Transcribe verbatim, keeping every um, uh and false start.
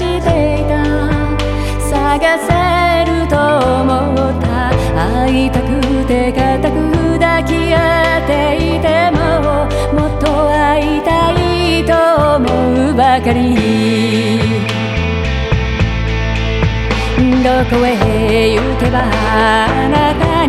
していた。探せると思った。会いたくて固く抱き合っていても、もっと会いたいと思うばかり。どこへ行けばあなた